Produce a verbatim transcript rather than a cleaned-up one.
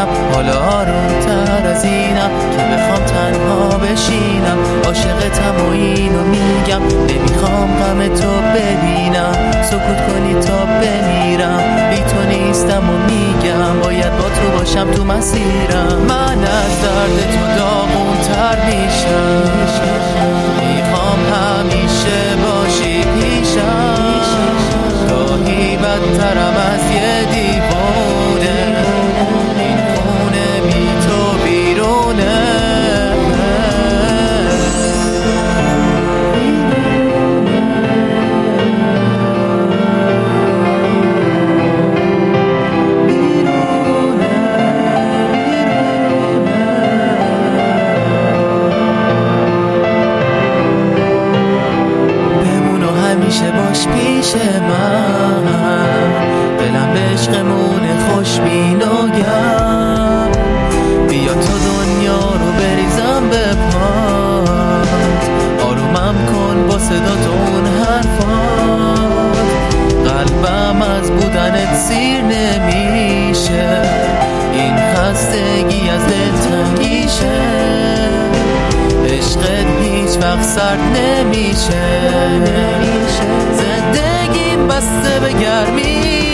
ببینم، حالا آرومتر از اینم که بخوام تنها بشینم. عاشقتم و اینو میگم، نمیخوام غم تو ببینم. سکوت کنی تا بمیرم، بی تو نیستم و میگم باید با تو باشم تو مسیرم. من از درد تو داغونتر میشم، میخوام همیشه باشی پیشم. گاهی بدترم از یه دیوونه، این خونه بی تو بیرونه. همیشه باش پیش من، دلم به عشقمونه خوشبین و گرم. بیا تو دنیا رو بریزم به پات، آرومم کن با صدا تو اون حرفات. قلبم از بودنت سیر نمیشه، این خستگی از دل تنگیشه. عشقت هیچ وقت سرد نمیشه، زندگیم بسته به گرمی.